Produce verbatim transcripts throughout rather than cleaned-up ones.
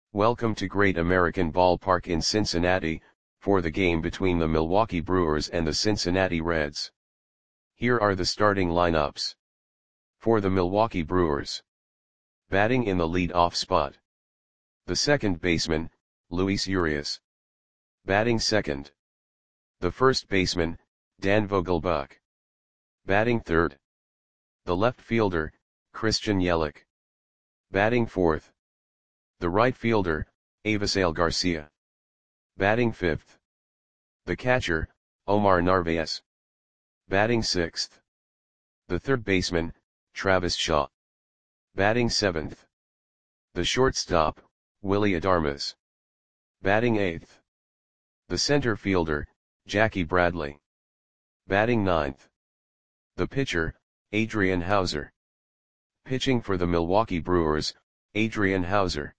Welcome to Great American Ballpark in Cincinnati, for the game between the Milwaukee Brewers and the Cincinnati Reds. Here are the starting lineups. For the Milwaukee Brewers. Batting in the lead-off spot. The second baseman, Luis Urias. Batting second. The first baseman, Dan Vogelbach. Batting third. The left fielder, Christian Yelich. Batting fourth. The right fielder, Avisail Garcia. Batting fifth. The catcher, Omar Narvaez. Batting sixth. The third baseman, Travis Shaw. Batting seventh. The shortstop, Willy Adames. Batting eighth. The center fielder, Jackie Bradley. Batting ninth. The pitcher, Adrian Houser. Pitching for the Milwaukee Brewers, Adrian Houser.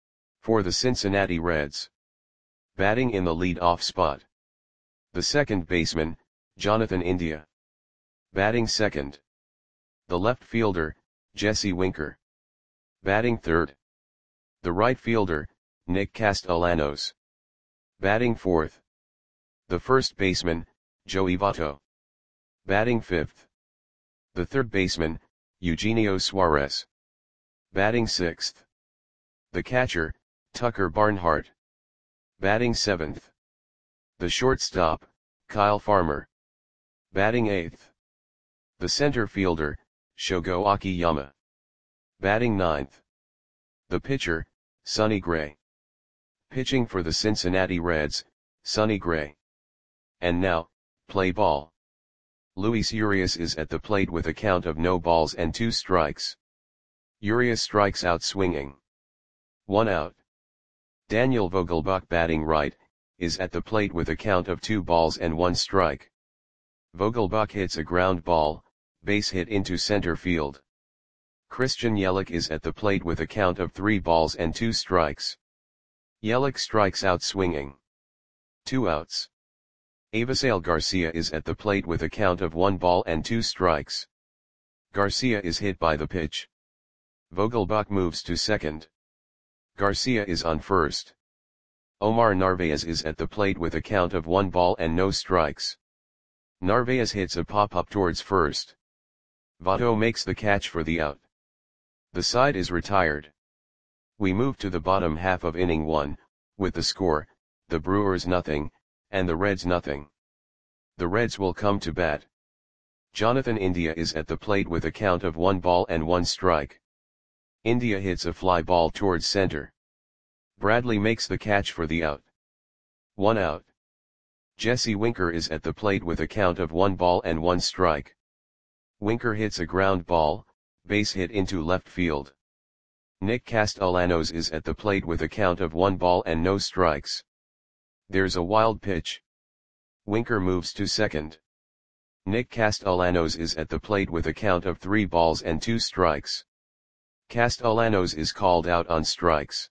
For the Cincinnati Reds. Batting in the lead-off spot. The second baseman, Jonathan India. Batting second. The left fielder, Jesse Winker. Batting third. The right fielder, Nick Castellanos. Batting fourth. The first baseman, Joey Votto. Batting fifth. The third baseman, Eugenio Suarez. Batting sixth. The catcher, Tucker Barnhart. Batting seventh. The shortstop, Kyle Farmer. Batting eighth. The center fielder, Shogo Akiyama. Batting ninth. The pitcher, Sonny Gray. Pitching for the Cincinnati Reds, Sonny Gray. And now, play ball. Luis Urias is at the plate with a count of no balls and two strikes. Urias strikes out swinging. One out. Daniel Vogelbach batting right, is at the plate with a count of two balls and one strike. Vogelbach hits a ground ball, base hit into center field. Christian Yelich is at the plate with a count of three balls and two strikes. Yelich strikes out swinging. Two outs. Avisail Garcia is at the plate with a count of one ball and two strikes. Garcia is hit by the pitch. Vogelbach moves to second. Garcia is on first. Omar Narvaez is at the plate with a count of one ball and no strikes. Narvaez hits a pop-up towards first. Votto makes the catch for the out. The side is retired. We move to the bottom half of inning one, with the score, the Brewers nothing, and the Reds nothing. The Reds will come to bat. Jonathan India is at the plate with a count of one ball and one strike. India hits a fly ball towards center. Bradley makes the catch for the out. One out. Jesse Winker is at the plate with a count of one ball and one strike. Winker hits a ground ball, base hit into left field. Nick Castellanos is at the plate with a count of one ball and no strikes. There's a wild pitch. Winker moves to second. Nick Castellanos is at the plate with a count of three balls and two strikes. Castellanos is called out on strikes.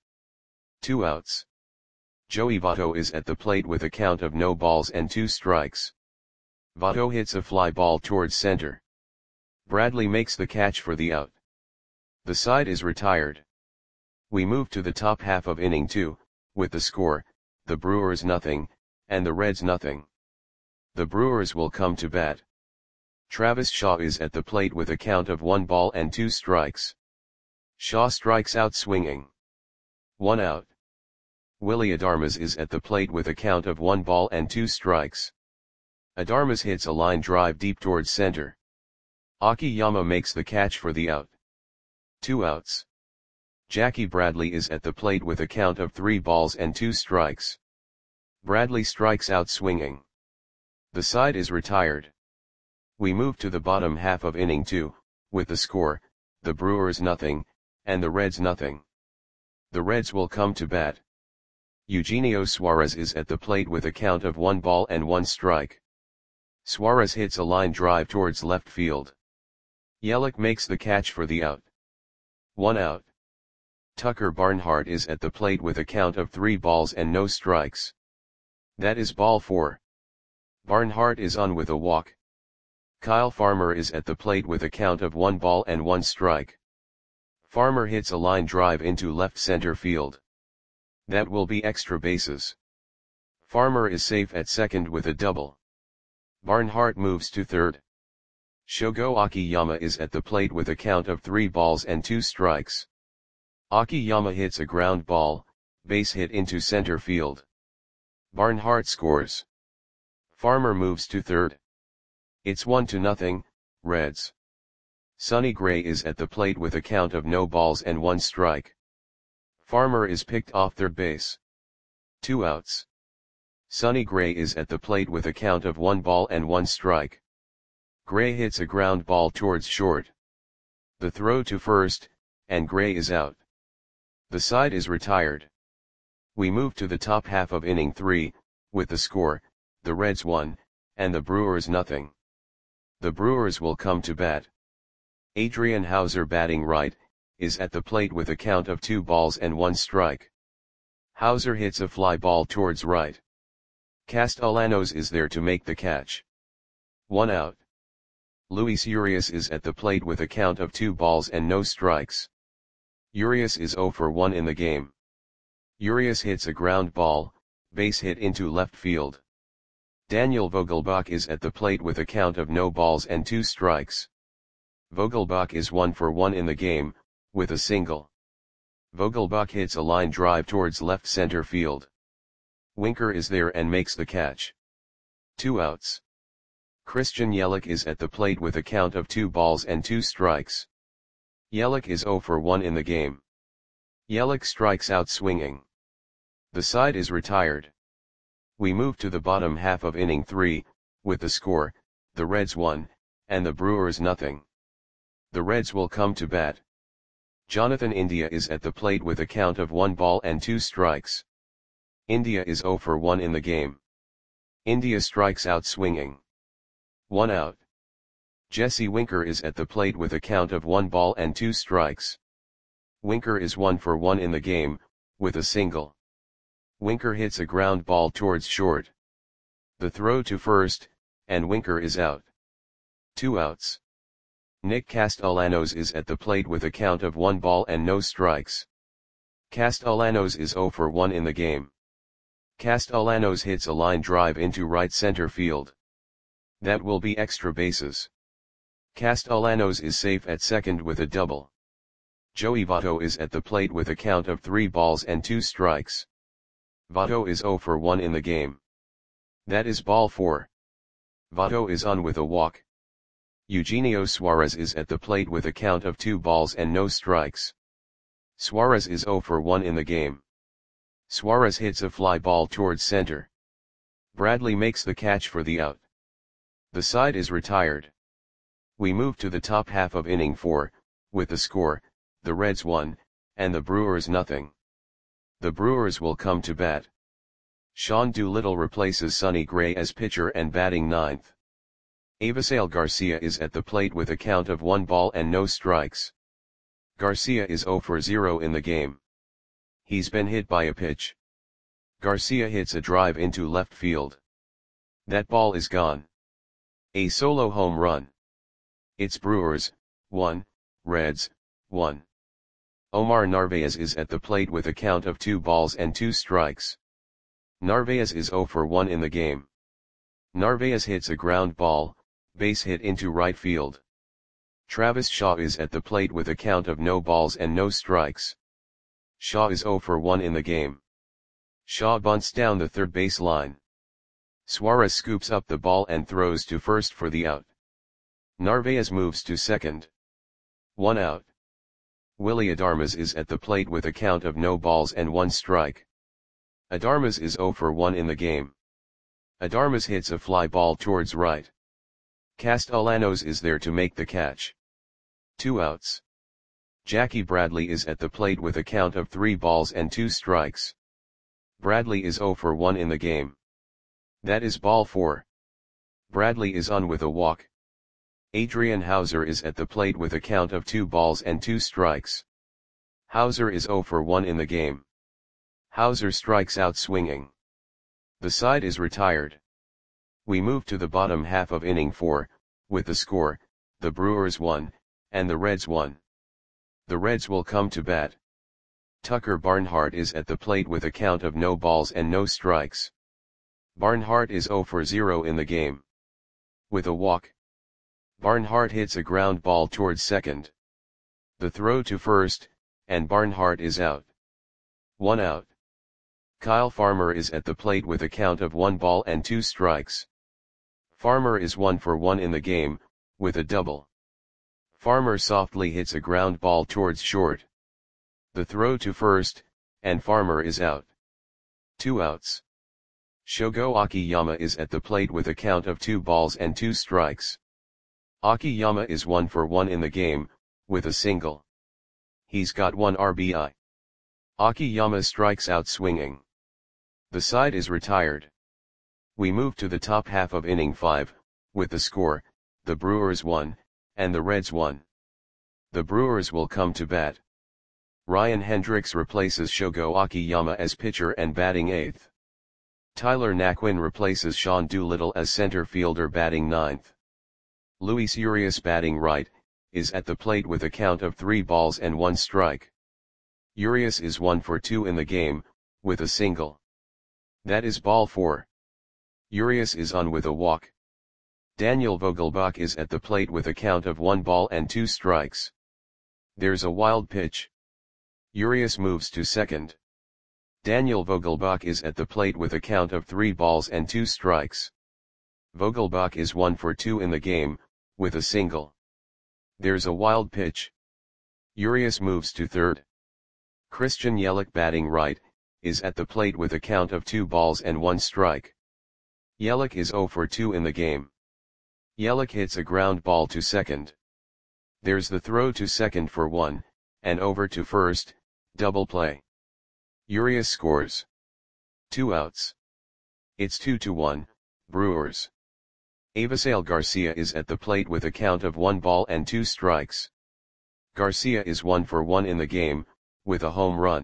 Two outs. Joey Votto is at the plate with a count of no balls and two strikes. Votto hits a fly ball towards center. Bradley makes the catch for the out. The side is retired. We move to the top half of inning two, with the score, the Brewers nothing, and the Reds nothing. The Brewers will come to bat. Travis Shaw is at the plate with a count of one ball and two strikes. Shaw strikes out swinging. One out. Willy Adames is at the plate with a count of one ball and two strikes. Adames hits a line drive deep towards center. Akiyama makes the catch for the out. Two outs. Jackie Bradley is at the plate with a count of three balls and two strikes. Bradley strikes out swinging. The side is retired. We move to the bottom half of inning two, with the score, the Brewers nothing, and the Reds nothing. The Reds will come to bat. Eugenio Suarez is at the plate with a count of one ball and one strike. Suarez hits a line drive towards left field. Yelich makes the catch for the out. One out. Tucker Barnhart is at the plate with a count of three balls and no strikes. That is ball four. Barnhart is on with a walk. Kyle Farmer is at the plate with a count of one ball and one strike. Farmer hits a line drive into left center field. That will be extra bases. Farmer is safe at second with a double. Barnhart moves to third. Shogo Akiyama is at the plate with a count of three balls and two strikes. Akiyama hits a ground ball, base hit into center field. Barnhart scores. Farmer moves to third. It's one to nothing, Reds. Sonny Gray is at the plate with a count of no balls and one strike. Farmer is picked off third base. Two outs. Sonny Gray is at the plate with a count of one ball and one strike. Gray hits a ground ball towards short. The throw to first, and Gray is out. The side is retired. We move to the top half of inning three, with the score, the Reds one, and the Brewers nothing. The Brewers will come to bat. Adrian Houser, batting right, is at the plate with a count of two balls and one strike. Houser hits a fly ball towards right. Castellanos is there to make the catch. One out. Luis Urias is at the plate with a count of two balls and no strikes. Urias is zero for one in the game. Urias hits a ground ball, base hit into left field. Daniel Vogelbach is at the plate with a count of no balls and two strikes. Vogelbach is one for one in the game, with a single. Vogelbach hits a line drive towards left center field. Winker is there and makes the catch. Two outs. Christian Yelich is at the plate with a count of two balls and two strikes. Yelich is zero for one in the game. Yelich strikes out swinging. The side is retired. We move to the bottom half of inning three, with the score, the Reds one, and the Brewers nothing. The Reds will come to bat. Jonathan India is at the plate with a count of one ball and two strikes. India is zero for one in the game. India strikes out swinging. One out. Jesse Winker is at the plate with a count of one ball and two strikes. Winker is one for one in the game, with a single. Winker hits a ground ball towards short. The throw to first, and Winker is out. Two outs. Nick Castellanos is at the plate with a count of one ball and no strikes. Castellanos is zero for one in the game. Castellanos hits a line drive into right center field. That will be extra bases. Castellanos is safe at second with a double. Joey Votto is at the plate with a count of three balls and two strikes. Votto is zero for one in the game. That is ball four. Votto is on with a walk. Eugenio Suarez is at the plate with a count of two balls and no strikes. Suarez is zero for one in the game. Suarez hits a fly ball towards center. Bradley makes the catch for the out. The side is retired. We move to the top half of inning four, with the score, the Reds one, and the Brewers nothing. The Brewers will come to bat. Sean Doolittle replaces Sonny Gray as pitcher and batting ninth. Avisail Garcia is at the plate with a count of one ball and no strikes. Garcia is zero for zero in the game. He's been hit by a pitch. Garcia hits a drive into left field. That ball is gone. A solo home run. It's Brewers, one, Reds, one. Omar Narvaez is at the plate with a count of two balls and two strikes. Narvaez is zero for one in the game. Narvaez hits a ground ball, base hit into right field. Travis Shaw is at the plate with a count of no balls and no strikes. Shaw is zero for one in the game. Shaw bunts down the third base line. Suarez scoops up the ball and throws to first for the out. Narvaez moves to second. One out. Willy Adames is at the plate with a count of no balls and one strike. Adames is zero for one in the game. Adames hits a fly ball towards right. Castellanos is there to make the catch. Two outs. Jackie Bradley is at the plate with a count of three balls and two strikes. Bradley is zero for one in the game. That is ball four. Bradley is on with a walk. Adrian Houser is at the plate with a count of two balls and two strikes. Houser is zero for one in the game. Houser strikes out swinging. The side is retired. We move to the bottom half of inning four, with the score, the Brewers one, and the Reds one. The Reds will come to bat. Tucker Barnhart is at the plate with a count of no balls and no strikes. Barnhart is zero for zero in the game. With a walk, Barnhart hits a ground ball towards second. The throw to first, and Barnhart is out. One out. Kyle Farmer is at the plate with a count of one ball and two strikes. Farmer is one for one in the game, with a double. Farmer softly hits a ground ball towards short. The throw to first, and Farmer is out. Two outs. Shogo Akiyama is at the plate with a count of two balls and two strikes. Akiyama is one for one in the game, with a single. He's got one R B I. Akiyama strikes out swinging. The side is retired. We move to the top half of inning five, with the score, the Brewers won, and the Reds won. The Brewers will come to bat. Ryan Hendricks replaces Shogo Akiyama as pitcher and batting eighth. Tyler Naquin replaces Sean Doolittle as center fielder batting ninth. Luis Urias batting right, is at the plate with a count of three balls and one strike. Urias is one for two in the game, with a single. That is ball four. Urias is on with a walk. Daniel Vogelbach is at the plate with a count of one ball and two strikes. There's a wild pitch. Urias moves to second. Daniel Vogelbach is at the plate with a count of three balls and two strikes. Vogelbach is one for two in the game, with a single. There's a wild pitch. Urias moves to third. Christian Yelich batting right, is at the plate with a count of two balls and one strike. Yelich is zero for two in the game. Yelich hits a ground ball to second. There's the throw to second for one, and over to first, double play. Urias scores. Two outs. It's two to one, Brewers. Avisail Garcia is at the plate with a count of one ball and two strikes. Garcia is one for one in the game, with a home run.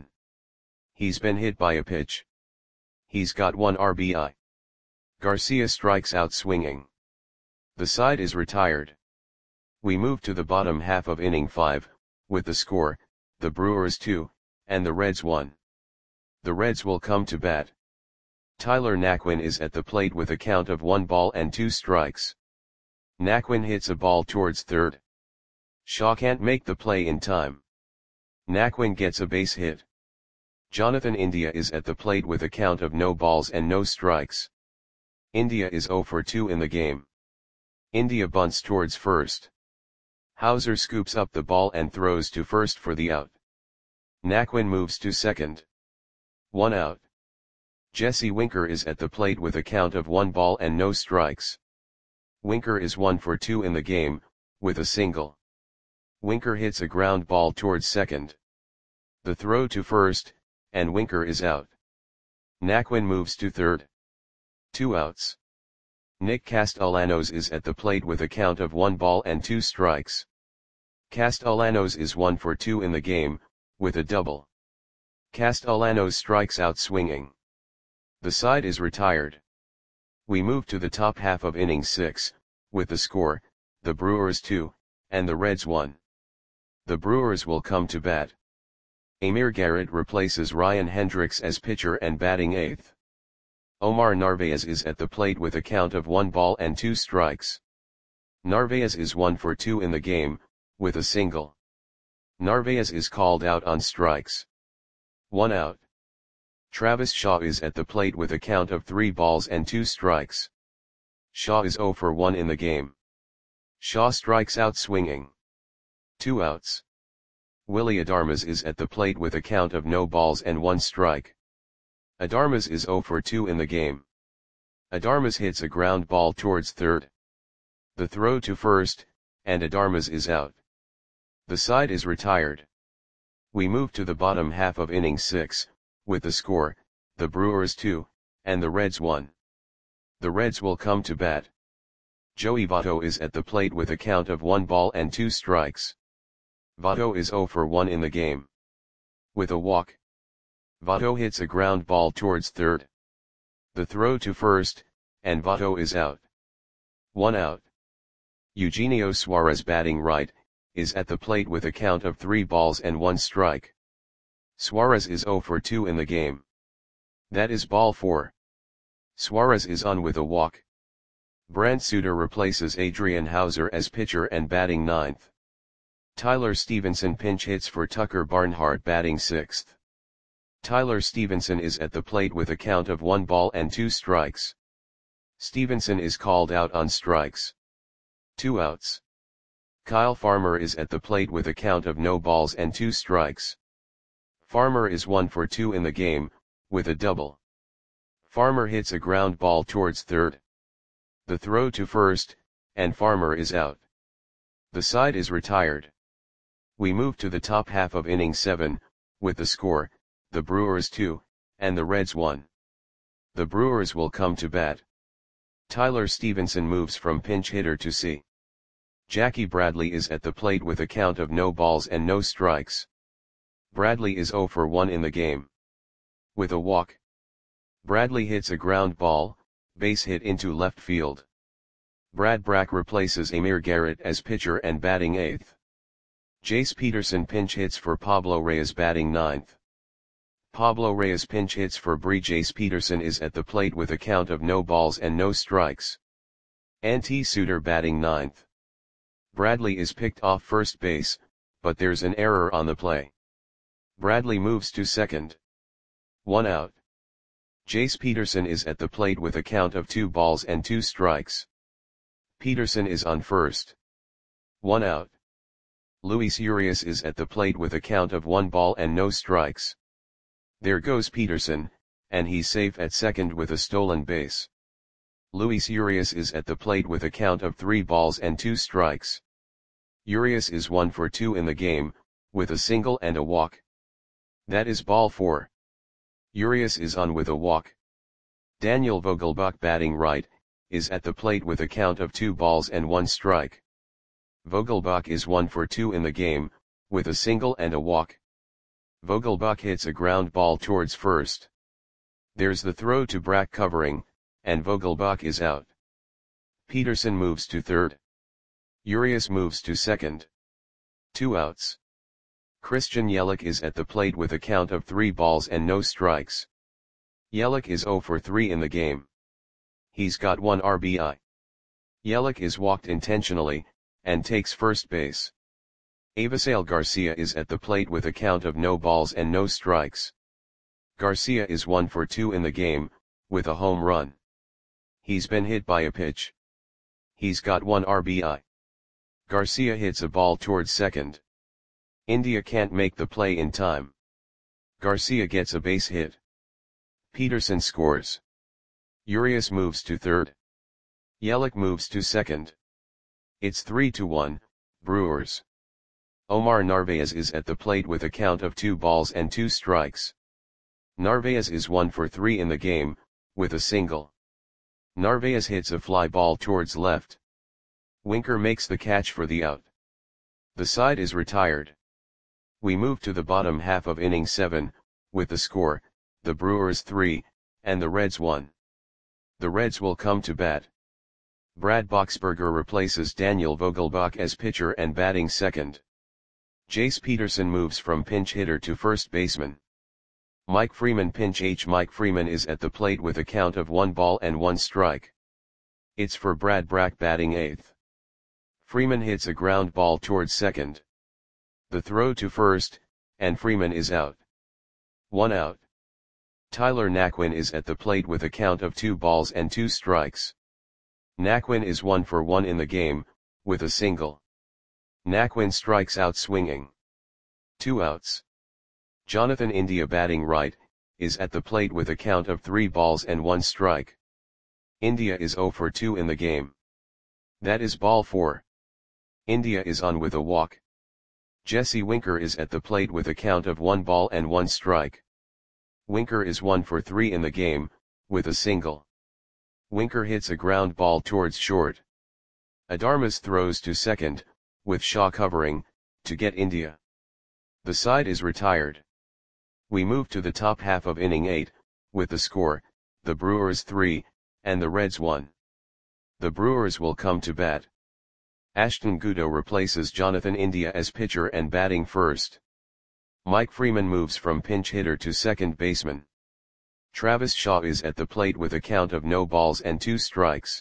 He's been hit by a pitch. He's got one R B I. Garcia strikes out swinging. The side is retired. We move to the bottom half of inning five, with the score, the Brewers two, and the Reds one. The Reds will come to bat. Tyler Naquin is at the plate with a count of one ball and two strikes. Naquin hits a ball towards third. Shaw can't make the play in time. Naquin gets a base hit. Jonathan India is at the plate with a count of no balls and no strikes. India is zero for two in the game. India bunts towards first. Hauser scoops up the ball and throws to first for the out. Naquin moves to second. One out. Jesse Winker is at the plate with a count of one ball and no strikes. Winker is one for two in the game, with a single. Winker hits a ground ball towards second. The throw to first, and Winker is out. Naquin moves to third. Two outs. Nick Castellanos is at the plate with a count of one ball and two strikes. Castellanos is one for two in the game, with a double. Castellanos strikes out swinging. The side is retired. We move to the top half of inning six, with the score, the Brewers two, and the Reds one. The Brewers will come to bat. Amir Garrett replaces Ryan Hendricks as pitcher and batting eighth. Omar Narvaez is at the plate with a count of one ball and two strikes. Narvaez is one for two in the game, with a single. Narvaez is called out on strikes. One out. Travis Shaw is at the plate with a count of three balls and two strikes. Shaw is zero for one in the game. Shaw strikes out swinging. Two outs. Willy Adames is at the plate with a count of no balls and one strike. Adames is zero for two in the game. Adames hits a ground ball towards third. The throw to first, and Adames is out. The side is retired. We move to the bottom half of inning six, with the score, the Brewers two, and the Reds one. The Reds will come to bat. Joey Votto is at the plate with a count of one ball and two strikes. Votto is zero for one in the game. With a walk, Votto hits a ground ball towards third. The throw to first, and Votto is out. One out. Eugenio Suarez batting right, is at the plate with a count of three balls and one strike. Suarez is zero for two in the game. That is ball four. Suarez is on with a walk. Brant Suter replaces Adrian Hauser as pitcher and batting ninth. Tyler Stevenson pinch hits for Tucker Barnhart batting sixth. Tyler Stevenson is at the plate with a count of one ball and two strikes. Stevenson is called out on strikes. Two outs. Kyle Farmer is at the plate with a count of no balls and two strikes. Farmer is one for two in the game, with a double. Farmer hits a ground ball towards third. The throw to first, and Farmer is out. The side is retired. We move to the top half of inning seven, with the score, the Brewers two, and the Reds one. The Brewers will come to bat. Tyler Stevenson moves from pinch hitter to C. Jackie Bradley is at the plate with a count of no balls and no strikes. Bradley is zero for one in the game. With a walk. Bradley hits a ground ball, base hit into left field. Brad Brach replaces Amir Garrett as pitcher and batting eighth. Jace Peterson pinch hits for Pablo Reyes batting ninth. Pablo Reyes pinch hits for Bree. Jace Peterson is at the plate with a count of no balls and no strikes. Ante Suter batting ninth. Bradley is picked off first base, but there's an error on the play. Bradley moves to second. One out. Jace Peterson is at the plate with a count of two balls and two strikes. Peterson is on first. One out. Luis Urias is at the plate with a count of one ball and no strikes. There goes Peterson, and he's safe at second with a stolen base. Luis Urias is at the plate with a count of three balls and two strikes. Urias is one for two in the game, with a single and a walk. That is ball four. Urias is on with a walk. Daniel Vogelbach batting right, is at the plate with a count of two balls and one strike. Vogelbach is one for two in the game, with a single and a walk. Vogelbach hits a ground ball towards first. There's the throw to Brach covering, and Vogelbach is out. Peterson moves to third. Urias moves to second. Two outs. Christian Yelich is at the plate with a count of three balls and no strikes. Yelich is zero for three in the game. He's got one R B I. Yelich is walked intentionally, and takes first base. Avisail Garcia is at the plate with a count of no balls and no strikes. Garcia is one for two in the game, with a home run. He's been hit by a pitch. He's got one R B I. Garcia hits a ball towards second. India can't make the play in time. Garcia gets a base hit. Peterson scores. Urias moves to third. Yelich moves to second. It's three to one, Brewers. Omar Narvaez is at the plate with a count of two balls and two strikes. Narvaez is one for three in the game, with a single. Narvaez hits a fly ball towards left. Winker makes the catch for the out. The side is retired. We move to the bottom half of inning seven, with the score, the Brewers three, and the Reds one. The Reds will come to bat. Brad Boxberger replaces Daniel Vogelbach as pitcher and batting second. Jace Peterson moves from pinch hitter to first baseman. Mike Freeman pinch H. Mike Freeman is at the plate with a count of one ball and one strike. It's for Brad Brach batting eighth. Freeman hits a ground ball towards second. The throw to first, and Freeman is out. One out. Tyler Naquin is at the plate with a count of two balls and two strikes. Naquin is one for one in the game, with a single. Naquin strikes out swinging. Two outs. Jonathan India batting right, is at the plate with a count of three balls and one strike. India is zero for two in the game. That is ball four. India is on with a walk. Jesse Winker is at the plate with a count of one ball and one strike. Winker is one for three in the game, with a single. Winker hits a ground ball towards short. Adarmas throws to second, with Shaw covering, to get India. The side is retired. We move to the top half of inning eight, with the score, the Brewers three, and the Reds one. The Brewers will come to bat. Ashton Goudeau replaces Jonathan India as pitcher and batting first. Mike Freeman moves from pinch hitter to second baseman. Travis Shaw is at the plate with a count of no balls and two strikes.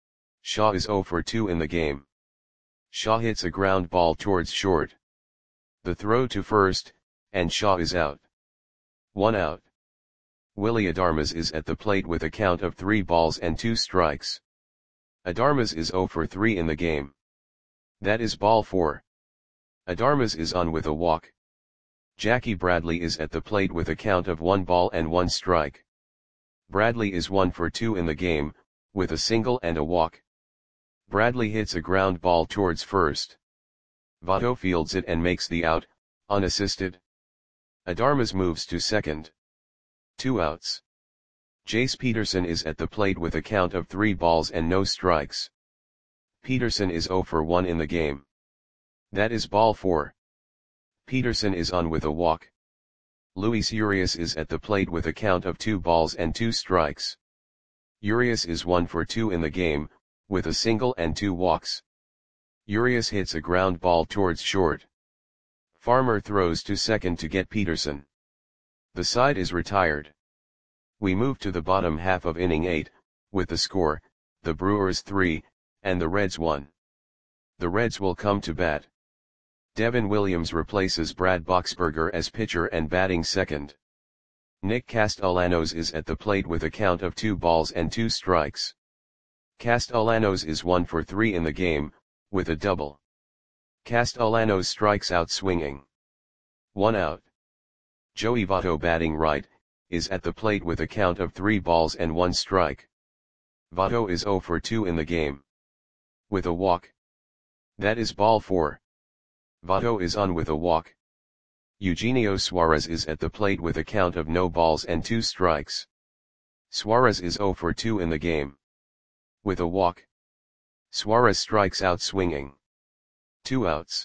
Shaw is oh for two in the game. Shaw hits a ground ball towards short. The throw to first, and Shaw is out. One out. Willy Adames is at the plate with a count of three balls and two strikes. Adames is oh for three in the game. That is ball four. Adames is on with a walk. Jackie Bradley is at the plate with a count of one ball and one strike. Bradley is one for two in the game, with a single and a walk. Bradley hits a ground ball towards first. Votto fields it and makes the out, unassisted. Adames moves to second. Two outs. Jace Peterson is at the plate with a count of three balls and no strikes. Peterson is oh for one in the game. That is ball four. Peterson is on with a walk. Luis Urias is at the plate with a count of two balls and two strikes. Urias is one for two in the game, with a single and two walks. Urias hits a ground ball towards short. Farmer throws to second to get Peterson. The side is retired. We move to the bottom half of inning eight, with the score, the Brewers three, and the Reds one. The Reds will come to bat. Devin Williams replaces Brad Boxberger as pitcher and batting second. Nick Castellanos is at the plate with a count of two balls and two strikes. Castellanos is one for three in the game, with a double. Castellanos strikes out swinging. One out. Joey Votto, batting right, is at the plate with a count of three balls and one strike. Votto is oh for two in the game. With a walk. That is ball four. Votto is on with a walk. Eugenio Suarez is at the plate with a count of no balls and two strikes. Suarez is oh for two in the game. With a walk. Suarez strikes out swinging. Two outs.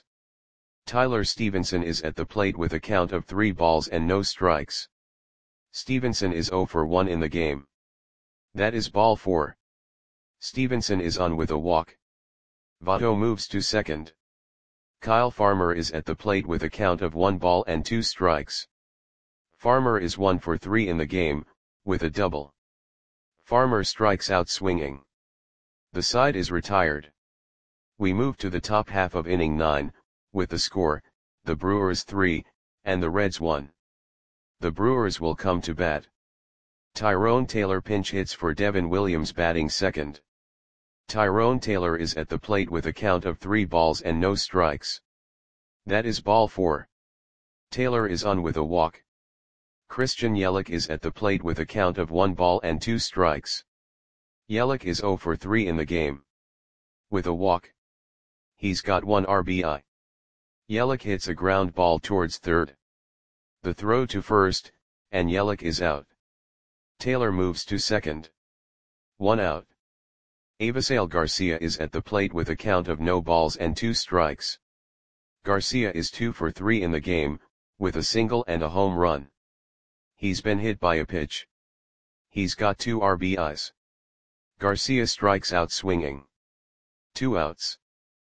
Tyler Stevenson is at the plate with a count of three balls and no strikes. Stevenson is oh for one in the game. That is ball four. Stevenson is on with a walk. Votto moves to second. Kyle Farmer is at the plate with a count of one ball and two strikes. Farmer is one for three in the game, with a double. Farmer strikes out swinging. The side is retired. We move to the top half of inning nine, with the score, the Brewers three, and the Reds one. The Brewers will come to bat. Tyrone Taylor pinch hits for Devin Williams, batting second. Tyrone Taylor is at the plate with a count of three balls and no strikes. That is ball four. Taylor is on with a walk. Christian Yelich is at the plate with a count of one ball and two strikes. Yelich is oh for three in the game. With a walk. He's got one R B I. Yelich hits a ground ball towards third. The throw to first, and Yelich is out. Taylor moves to second. One out. Avisail Garcia is at the plate with a count of no balls and two strikes. Garcia is two for three in the game, with a single and a home run. He's been hit by a pitch. He's got two R B Is. Garcia strikes out swinging. Two outs.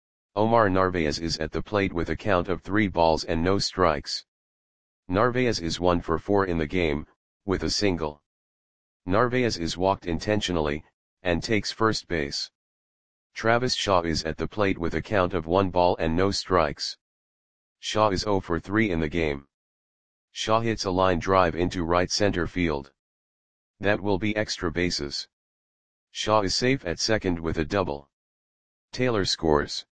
Omar Narvaez is at the plate with a count of three balls and no strikes. Narvaez is one for four in the game, with a single. Narvaez is walked intentionally, and takes first base. Travis Shaw is at the plate with a count of one ball and no strikes. Shaw is oh for three in the game. Shaw hits a line drive into right center field. That will be extra bases. Shaw is safe at second with a double. Taylor scores.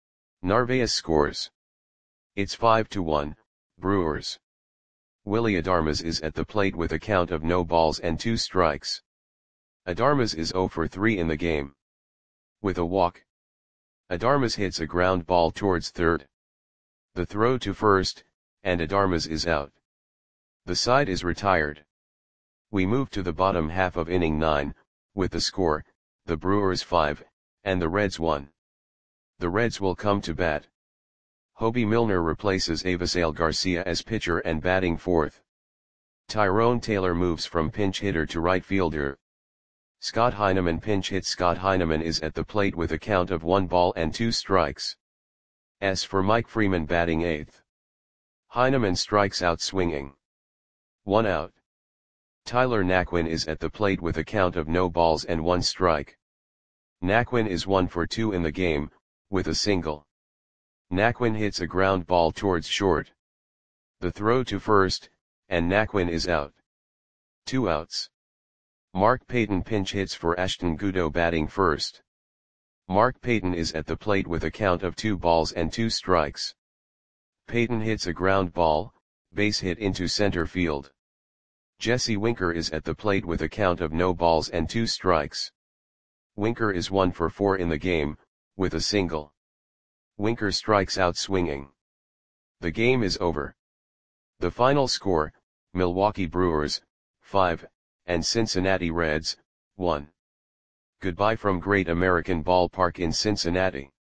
Narvaez scores. It's five to one, Brewers. Willy Adames is at the plate with a count of no balls and two strikes. Adames is oh for three in the game. With a walk. Adames hits a ground ball towards third. The throw to first, and Adames is out. The side is retired. We move to the bottom half of inning nine, with the score, the Brewers five, and the Reds one. The Reds will come to bat. Hobie Milner replaces Avisail Garcia as pitcher and batting fourth. Tyrone Taylor moves from pinch hitter to right fielder. Scott Heineman pinch hits. Scott Heineman is at the plate with a count of one ball and two strikes. S for Mike Freeman, batting eighth. Heineman strikes out swinging. One out. Tyler Naquin is at the plate with a count of no balls and one strike. Naquin is one for two in the game, with a single. Naquin hits a ground ball towards short. The throw to first, and Naquin is out. Two outs. Mark Payton pinch hits for Ashton Goudeau batting first. Mark Payton is at the plate with a count of two balls and two strikes. Payton hits a ground ball, base hit into center field. Jesse Winker is at the plate with a count of no balls and two strikes. Winker is one for four in the game, with a single. Winker strikes out swinging. The game is over. The final score, Milwaukee Brewers, five, and Cincinnati Reds, one. Goodbye from Great American Ballpark in Cincinnati.